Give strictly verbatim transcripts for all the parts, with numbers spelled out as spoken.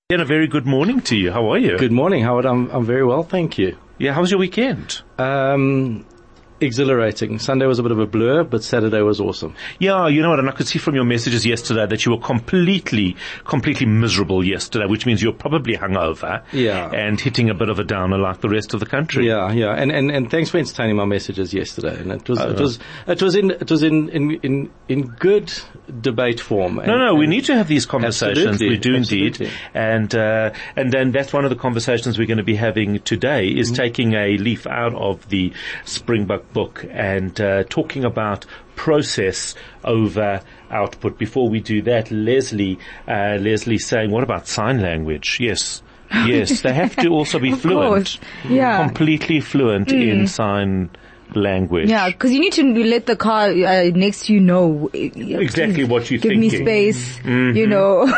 And a very good morning to you. How are you? Good morning, Howard. I'm I'm very well, thank you. Yeah, how was your weekend? Um, exhilarating. Sunday was a bit of a blur, but Saturday was awesome. Yeah, you know what, and I could see from your messages yesterday that you were completely, completely miserable yesterday, which means you're probably hungover. Yeah. And hitting a bit of a downer like the rest of the country. Yeah, yeah. And, and, and thanks for entertaining my messages yesterday. And it was, uh, it was, it was in, it was in, in, in, in good debate form. And, no, no, we need to have these conversations. We do absolutely. indeed. And, uh, and then that's one of the conversations we're going to be having today is mm-hmm. taking a leaf out of the Springbok book and, uh, talking about process over output. Before we do that, Leslie, uh, Leslie saying, what about sign language? Yes. Yes. They have to also be fluent. Course. Yeah. Completely fluent mm. in sign language. Yeah, because you need to let the car uh, next to you know exactly what you're give thinking. Give me space, mm-hmm. you know.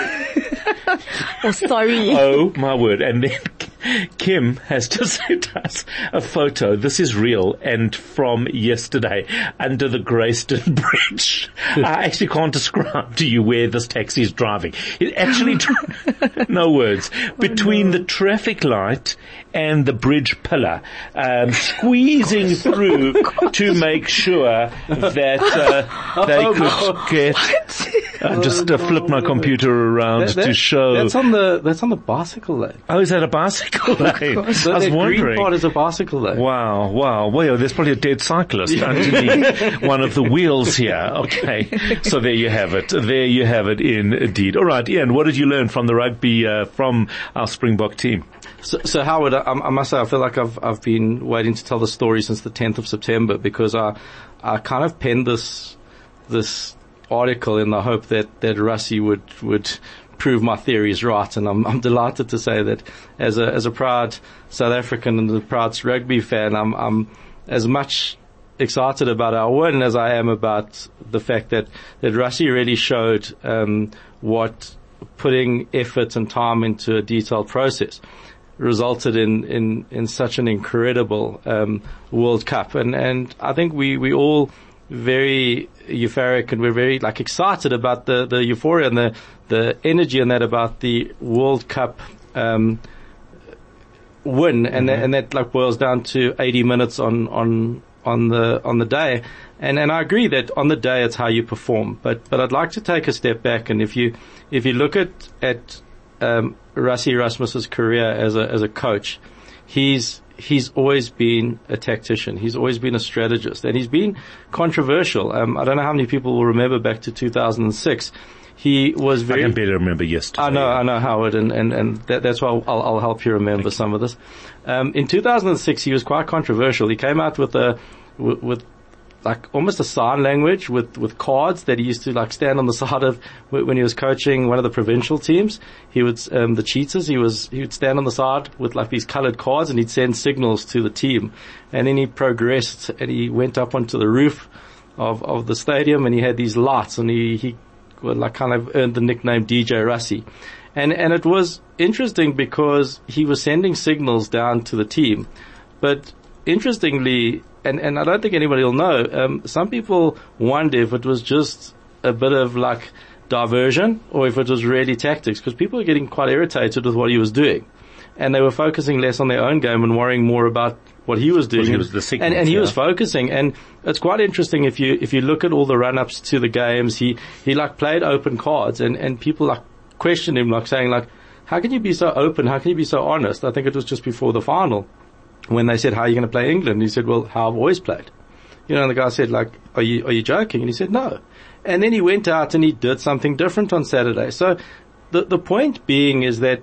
Oh, sorry. Oh, my word. And then Kim has just sent us a photo. This is real and from yesterday under the Greyston Bridge. I actually can't describe to you where this taxi is driving. It actually, dri- no words, between oh, no. the traffic light and the bridge pillar, um, squeezing through oh, to make sure that uh, they oh, could no. get. Uh, just uh, flip my computer around that, that, to show. That's on the that's on the bicycle lane. Oh, is that a bicycle lane? I was the wondering. Green part is a bicycle lane. Wow, wow. Well, there's probably a dead cyclist underneath one of the wheels here. Okay, so there you have it. There you have it. Indeed. All right, Ian. What did you learn from the rugby uh, from our Springbok team? So, so Howard, I, I must say, I feel like I've I've been waiting to tell the story since the tenth of September because I I kind of penned this this article in the hope that that Rassie would would prove my theories right, and I'm I'm delighted to say that as a as a proud South African and a proud rugby fan, I'm I'm as much excited about our win as I am about the fact that that Rassie really showed um, what putting effort and time into a detailed process resulted in, in, in such an incredible, um, World Cup. And, and I think we, we all very euphoric and we're very, like, excited about the, the euphoria and the, the energy and that about the World Cup, um, win. Mm-hmm. And that, and that, like, boils down to eighty minutes on, on, on the, on the day. And, and I agree that on the day it's how you perform. But, but I'd like to take a step back. And if you, if you look at, at, um, Rassie Erasmus's career as a as a coach, he's he's always been a tactician. He's always been a strategist, and he's been controversial. Um, I don't know how many people will remember back to two thousand six. He was very. I can barely remember yesterday. I know, I know, Howard, and and and that, that's why I'll, I'll help you remember Thank some you. of this. Um, in two thousand six, he was quite controversial. He came out with a with. with like almost a sign language with, with cards that he used to like stand on the side of when he was coaching one of the provincial teams. He would, um, the Cheetahs, he was, he would stand on the side with like these colored cards and he'd send signals to the team. And then he progressed and he went up onto the roof of, of the stadium and he had these lights and he, he well, like kind of earned the nickname D J Rassie. And, and it was interesting because he was sending signals down to the team. But interestingly, And, and I don't think anybody will know. Um, some people wonder if it was just a bit of like diversion or if it was really tactics because people were getting quite irritated with what he was doing. And they were focusing less on their own game and worrying more about what he was doing. Well, he was the signals, and, and he yeah. was focusing. And it's quite interesting if you, if you look at all the run-ups to the games, he, he like played open cards and, and people like questioned him like saying like, how can you be so open? How can you be so honest? I think it was just before the final. When they said, how are you going to play England? He said, well, how I've always played. You know, and the guy said, like, are you, are you joking? And he said, no. And then he went out and he did something different on Saturday. So the, the point being is that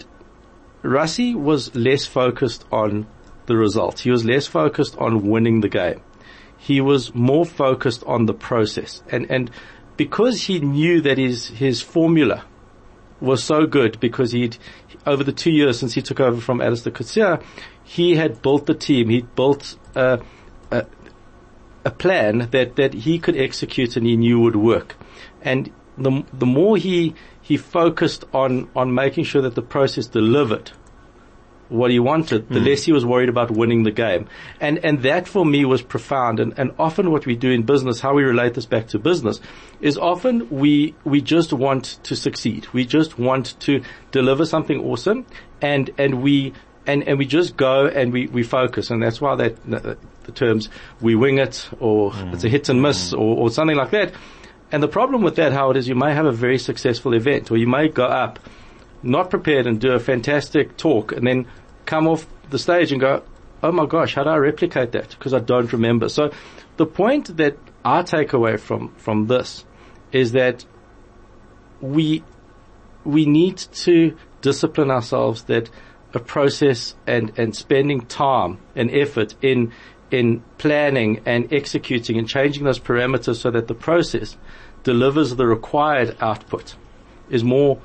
Rassie was less focused on the result. He was less focused on winning the game. He was more focused on the process. And, and because he knew that his, his formula was so good because he'd, over the two years since he took over from Alistair Coetzee, he had built the team. He'd built a, a, a plan that, that he could execute and he knew would work. And the, the more he, he focused on, on making sure that the process delivered, what he wanted, the mm. less he was worried about winning the game. And, and that for me was profound. And, and often what we do in business, how we relate this back to business, is often we, we just want to succeed. We just want to deliver something awesome, and, and we, and, and we just go and we, we focus. And that's why that, the, the terms, we wing it, or mm. it's a hit and miss, mm. or, or something like that. And the problem with that, Howard, is you may have a very successful event, or you may go up not prepared and do a fantastic talk, and then come off the stage and go, oh my gosh, how do I replicate that? Because I don't remember. So the point that I take away from, from this is that we, we need to discipline ourselves, that a process and, and spending time and effort in, in planning and executing and changing those parameters so that the process delivers the required output is more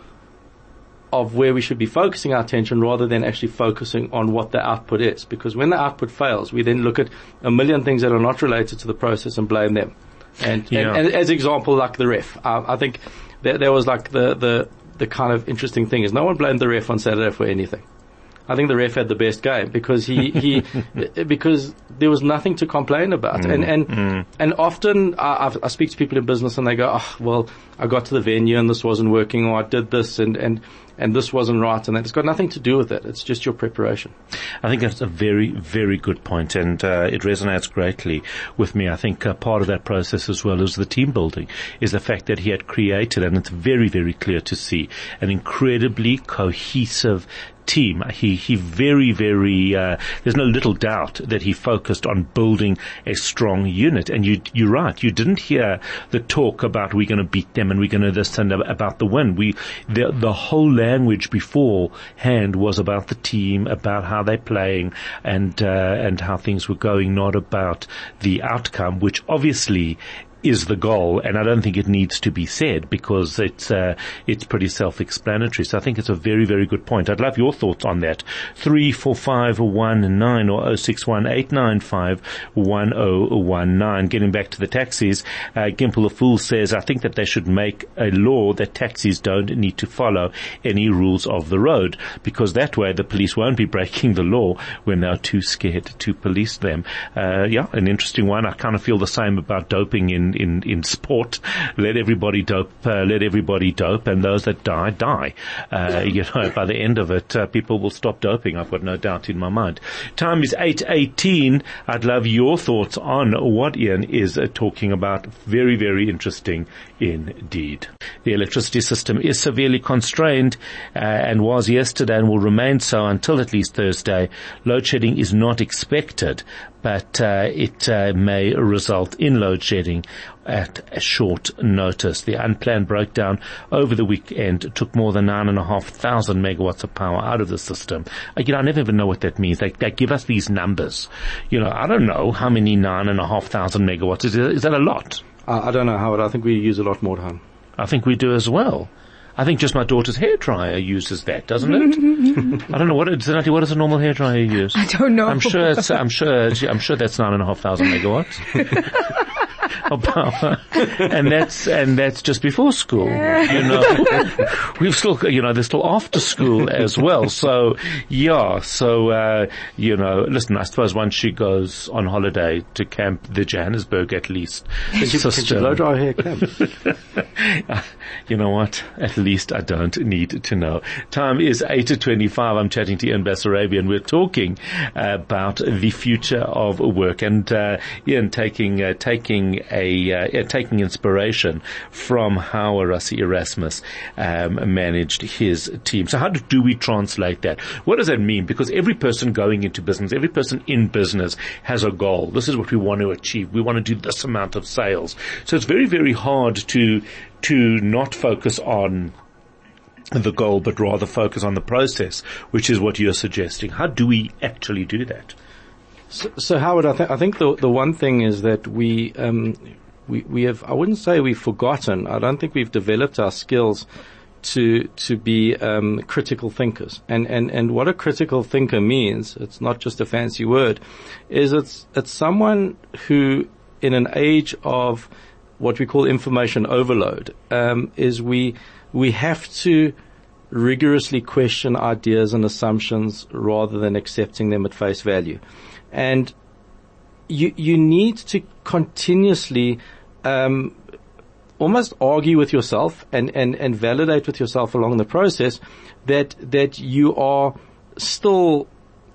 of where we should be focusing our attention, rather than actually focusing on what the output is. Because when the output fails, we then look at a million things that are not related to the process and blame them. And, yeah. and, and as example, like the ref, uh, I think there, there was like the, the, the kind of interesting thing is no one blamed the ref on Saturday for anything. I think the ref had the best game because he, he, because there was nothing to complain about. Mm, and, and, mm. and often I, I've, I speak to people in business and they go, oh, well, I got to the venue and this wasn't working, or I did this and, and, and this wasn't right, and that. It's got nothing to do with it. It's just your preparation. I think that's a very, very good point, and uh, it resonates greatly with me. I think uh, part of that process, as well as the team building, is the fact that he had created, and it's very, very clear to see, an incredibly cohesive team. He, he very, very, uh, there's no little doubt that he focused on building a strong unit. And you, you're right. You didn't hear the talk about we're going to beat them and we're going to this and about the win. We, the, the whole language beforehand was about the team, about how they're playing and, uh, and how things were going, not about the outcome, which obviously is the goal, and I don't think it needs to be said because it's uh, it's pretty self-explanatory. So I think it's a very, very good point. I'd love your thoughts on that. Three four five one nine or oh six one eight nine five one oh one nine. Getting back to the taxis, uh, Gimple the Fool says, I think that they should make a law that taxis don't need to follow any rules of the road, because that way the police won't be breaking the law when they're too scared to police them. Uh, yeah, an interesting one. I kind of feel the same about doping in In, in sport. Let everybody dope, uh, let everybody dope, and those that die, die. Uh, you know, by the end of it, uh, people will stop doping. I've got no doubt in my mind. Time is eight eighteen. I'd love your thoughts on what Ian is uh, talking about. Very, very interesting indeed. The electricity system is severely constrained, uh, and was yesterday and will remain so until at least Thursday. Load shedding is not expected, but uh, it uh, may result in load shedding at a short notice. The unplanned breakdown over the weekend took more than nine and a half thousand megawatts of power out of the system. Uh, you know, I never even know what that means. They, they give us these numbers. You know, I don't know how many nine and a half thousand megawatts. Is, is that a lot? Uh, I don't know, Howard. I think we use a lot more at home. I think we do as well. I think just my daughter's hairdryer uses that, doesn't it? I don't know what it's what does a normal hairdryer use? I don't know. I'm sure it's, I'm sure I'm sure that's nine and a half thousand megawatts of power, and that's and that's just before school. You know, we've still you know there's still after school as well. So yeah, so uh, you know, listen. I suppose once she goes on holiday to camp, the Johannesburg at least, can she, can she blow dry her camp? You know what? At least I don't need to know. Time is eight to twenty-five. I'm chatting to Ian Basarabian. We're talking uh, about the future of work, and uh, Ian taking uh, taking a uh, taking inspiration from how Rassie Erasmus um, managed his team. So how do we translate that? What does that mean? Because every person going into business, every person in business has a goal. This is what we want to achieve. We want to do this amount of sales. So it's very, very hard to to not focus on the goal, but rather focus on the process, which is what you're suggesting. How do we actually do that? So, so Howard, I, th- I think the the one thing is that we um, we we have. I wouldn't say we've forgotten. I don't think we've developed our skills to to be um, critical thinkers. And and and what a critical thinker means, it's not just a fancy word, is it's it's someone who, in an age of what we call information overload, um, is we we have to rigorously question ideas and assumptions rather than accepting them at face value. And you, you need to continuously, um, almost argue with yourself and, and, and validate with yourself along the process that, that you are still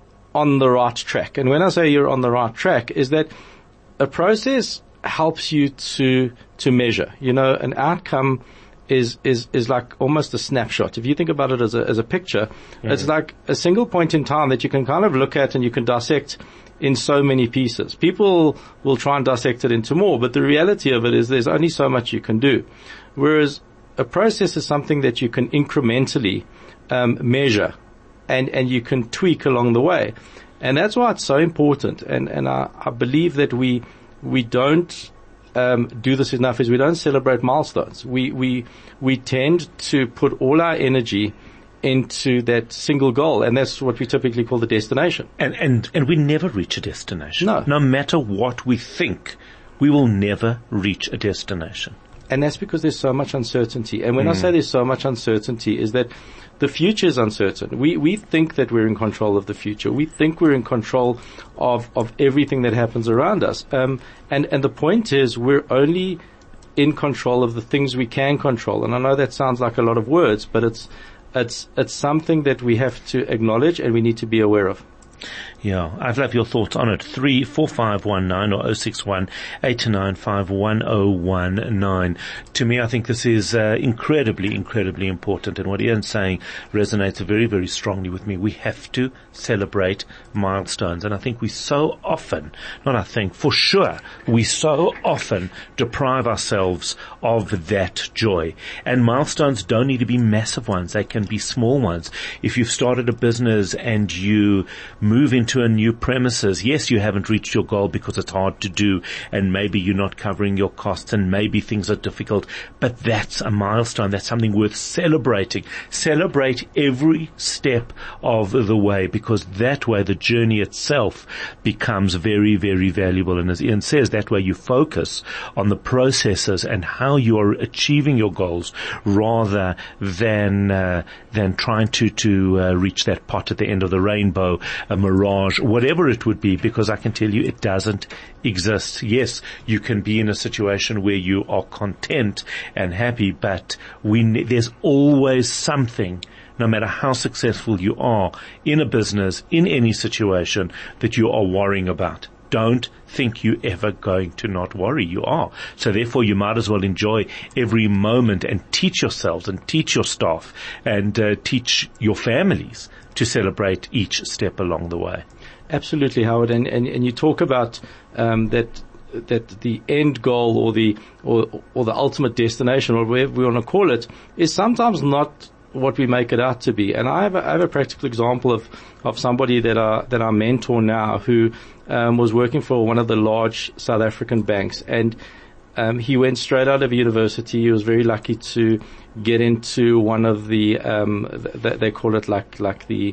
on the right track. And when I say you're on the right track, is that a process helps you to, to measure. You know, an outcome is, is, is like almost a snapshot. If you think about it as a, as a picture, mm. it's like a single point in time that you can kind of look at and you can dissect in so many pieces. People will try and dissect it into more, but the reality of it is there's only so much you can do. Whereas a process is something that you can incrementally, um, measure and, and you can tweak along the way. And that's why it's so important. And, and I, I believe that we, we don't, Um, do this enough is we don't celebrate milestones. We, we, we tend to put all our energy into that single goal, and that's what we typically call the destination. And, and, and we never reach a destination. No. No matter what we think, we will never reach a destination. And that's because there's so much uncertainty. And when mm. I say there's so much uncertainty is that the future is uncertain. We, we think that we're in control of the future. We think we're in control of, of everything that happens around us. Um, and, and the point is we're only in control of the things we can control. And I know that sounds like a lot of words, but it's, it's, it's something that we have to acknowledge and we need to be aware of. Yeah, I'd love your thoughts on it. Three four five one nine or oh six one eight nine five one oh one nine. To me, I think this is uh, incredibly, incredibly important, and what Ian's saying resonates very, very strongly with me. We have to celebrate milestones, and I think we so often, not I think, for sure, we so often deprive ourselves of that joy. And milestones don't need to be massive ones; they can be small ones. If you've started a business and you move into a new premises, yes, you haven't reached your goal because it's hard to do, and maybe you're not covering your costs, and maybe things are difficult, but that's a milestone. That's something worth celebrating. Celebrate every step of the way, because that way the journey itself becomes very, very valuable. And as Ian says, that way you focus on the processes and how you are achieving your goals rather than uh, than trying to to uh, reach that pot at the end of the rainbow, a mirage, whatever it would be, because I can tell you it doesn't exist. Yes, you can be in a situation where you are content and happy, but we ne- there's always something, no matter how successful you are in a business, in any situation, that you are worrying about. Don't think you're ever going to not worry. You are. So therefore you might as well enjoy every moment and teach yourselves and teach your staff and uh, teach your families to celebrate each step along the way. Absolutely, Howard. And, and, and you talk about um, that that the end goal or the or, or the ultimate destination, or whatever we want to call it, is sometimes not what we make it out to be. And I have a, I have a practical example of, of somebody that I, that I mentor now who, um, was working for one of the large South African banks, and, um, he went straight out of university. He was very lucky to get into one of the, um, th- they call it like, like the,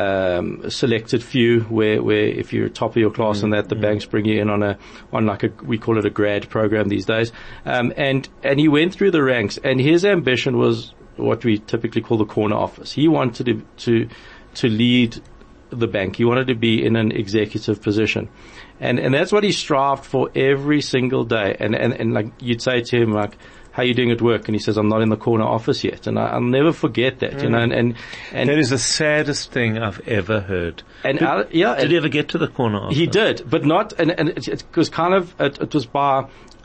um, selected few, where, where if you're top of your class mm-hmm. and that the mm-hmm. banks bring you in on a, on like a, we call it a grad program these days. Um, and, and he went through the ranks, and his ambition was what we typically call the corner office. He wanted to, to, to lead the bank. He wanted to be in an executive position. And, and that's what he strived for every single day. And, and, and like you'd say to him, like, how are you doing at work? And he says, I'm not in the corner office yet. And I, I'll never forget that, mm. you know, and, and, and that is the saddest thing I've ever heard. And did, I, yeah, did he ever get to the corner office? He did, but not, and, and it, it was kind of, it, it was by,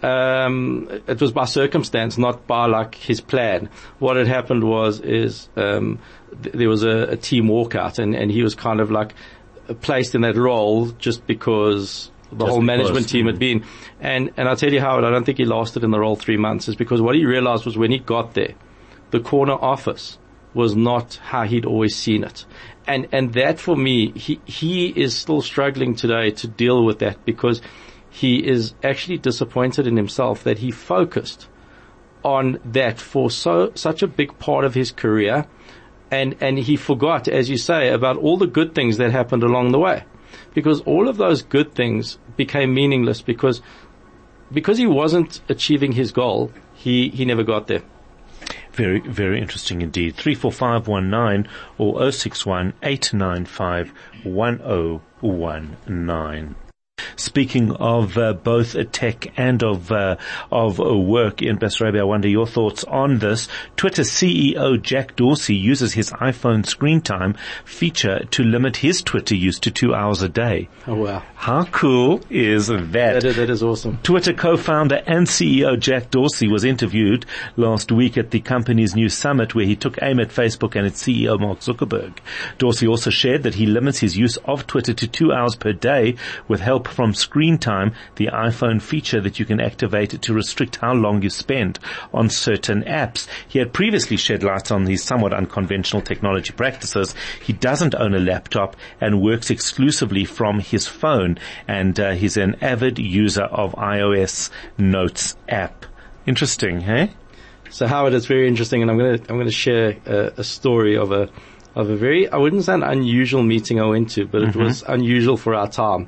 Um, it was by circumstance, not by like his plan. What had happened was, is, um, th- there was a, a team walkout, and, and he was kind of like placed in that role just because the just whole management team had been. And, and I'll tell you how, I don't think he lasted in the role three months is because what he realized was when he got there, the corner office was not how he'd always seen it. And, and that for me, he, he is still struggling today to deal with that because he is actually disappointed in himself that he focused on that for so, such a big part of his career. And, and he forgot, as you say, about all the good things that happened along the way, because all of those good things became meaningless because, because he wasn't achieving his goal. He, he never got there. Very, very interesting indeed. three four five one nine or oh six one, eight nine five, one oh one nine. Speaking of uh, both uh, tech and of uh, of uh, work in Basrabi, I wonder your thoughts on this. Twitter C E O Jack Dorsey uses his iPhone screen time feature to limit his Twitter use to two hours a day. Oh, wow. How cool is that? That is, that is awesome. Twitter co-founder and C E O Jack Dorsey was interviewed last week at the company's new summit, where he took aim at Facebook and its C E O Mark Zuckerberg. Dorsey also shared that he limits his use of Twitter to two hours per day with help from Screen Time, the iPhone feature that you can activate to restrict how long you spend on certain apps. He had previously shed light on his somewhat unconventional technology practices. He doesn't own a laptop and works exclusively from his phone, and uh, he's an avid user of iOS Notes app. Interesting, hey? So Howard, it's very interesting, and I'm going to I'm going to share a, a story of a of a very, I wouldn't say an unusual meeting I went to, but it mm-hmm. was unusual for our time.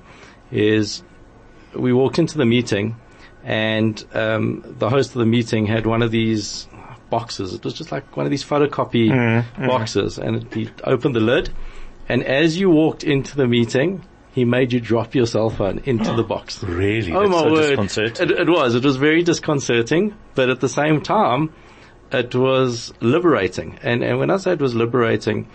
Is we walked into the meeting, and um, the host of the meeting had one of these boxes. It was just like one of these photocopy mm-hmm. boxes, and it, he opened the lid, and as you walked into the meeting, he made you drop your cell phone into the box. Really? Oh, That's my so word. disconcerting. It, it was. It was very disconcerting, but at the same time, it was liberating. And, and when I say it was liberating,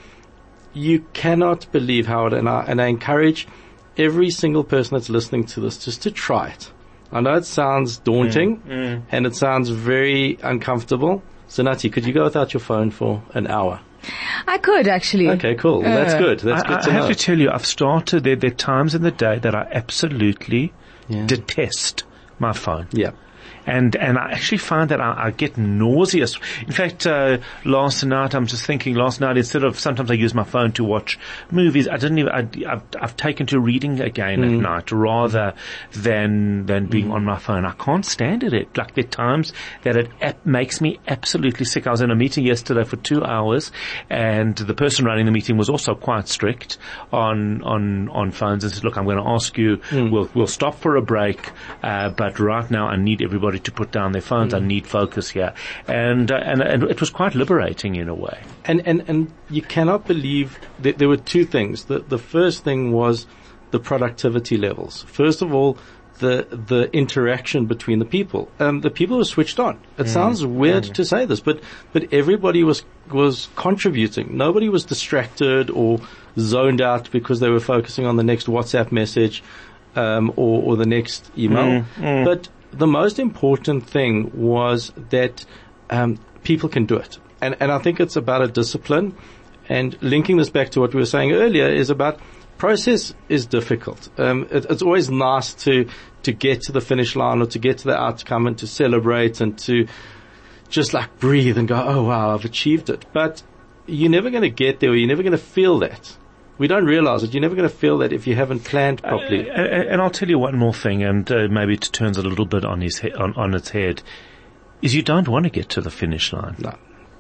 you cannot believe how it, and I, and I encourage every single person that's listening to this just to try it. I know it sounds daunting mm, mm. and it sounds very uncomfortable. So Nati, could you go without your phone for an hour? I could actually. Okay, cool. Well, that's good. That's I, good to I know. have to tell you, I've started, there, there are times in the day that I absolutely yeah. detest my phone. Yeah. And, and I actually find that I, I get nauseous. In fact, uh, last night, I'm just thinking last night, instead of, sometimes I use my phone to watch movies, I didn't even, I, I've, I've taken to reading again mm. at night rather than, than being mm. on my phone. I can't stand it. it. Like there are times that it ap- makes me absolutely sick. I was in a meeting yesterday for two hours and the person running the meeting was also quite strict on, on, on phones and said, look, I'm going to ask you, mm. we'll, we'll stop for a break, uh, but right now I need everybody to put down their phones. Mm. I need focus here. And, uh, and, and it was quite liberating in a way. And, and, and you cannot believe that there were two things. The, the first thing was the productivity levels. First of all, the, the interaction between the people. Um, the people were switched on. It mm. sounds weird mm. to say this, but, but everybody was, was contributing. Nobody was distracted or zoned out because they were focusing on the next WhatsApp message, um, or, or the next email. Mm. Mm. But the most important thing was that um, people can do it. And, and I think it's about a discipline. And linking this back to what we were saying earlier is about process is difficult. Um, it, it's always nice to, to get to the finish line or to get to the outcome and to celebrate and to just like breathe and go, oh wow, I've achieved it. But you're never going to get there or you're never going to feel that. We don't realize it. You're never going to feel that if you haven't planned properly. Uh, and I'll tell you one more thing, and uh, maybe it turns a little bit on his he- on, on its head, is you don't want to get to the finish line. No.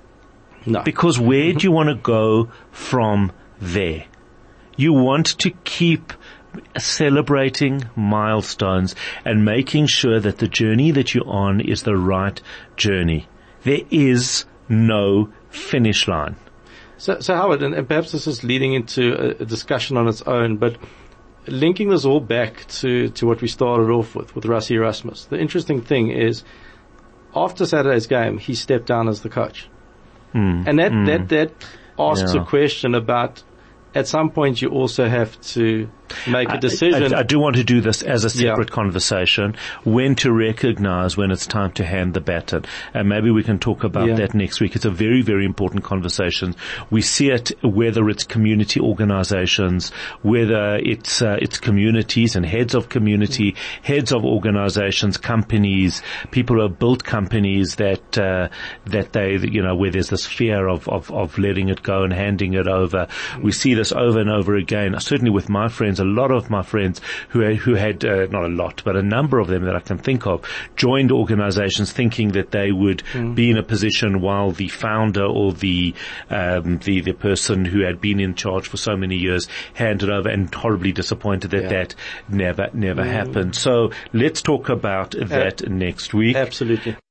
No. Because where do you want to go from there? You want to keep celebrating milestones and making sure that the journey that you're on is the right journey. There is no finish line. So, so Howard, and, and perhaps this is leading into a, a discussion on its own, but linking this all back to, to what we started off with, with Rassie Erasmus. The interesting thing is, after Saturday's game, he stepped down as the coach. Mm, and that, mm, that, that asks yeah. a question about, at some point you also have to make a decision. I, I, I do want to do this as a separate yeah. conversation, when to recognize when it's time to hand the baton. And maybe we can talk about yeah. that next week. It's a very, very important conversation. We see it whether it's community organizations, whether it's, uh, it's communities and heads of community, heads of organizations, companies, people who have built companies that, uh, that they, you know, where there's this fear of, of, of letting it go and handing it over. We see this over and over again, certainly with my friends. A lot of my friends who had, who had uh, not a lot, but a number of them that I can think of, joined organizations thinking that they would mm. be in a position while the founder or the, um, the the person who had been in charge for so many years handed over, and horribly disappointed that yeah. that never never mm. happened. So let's talk about that uh, next week. Absolutely.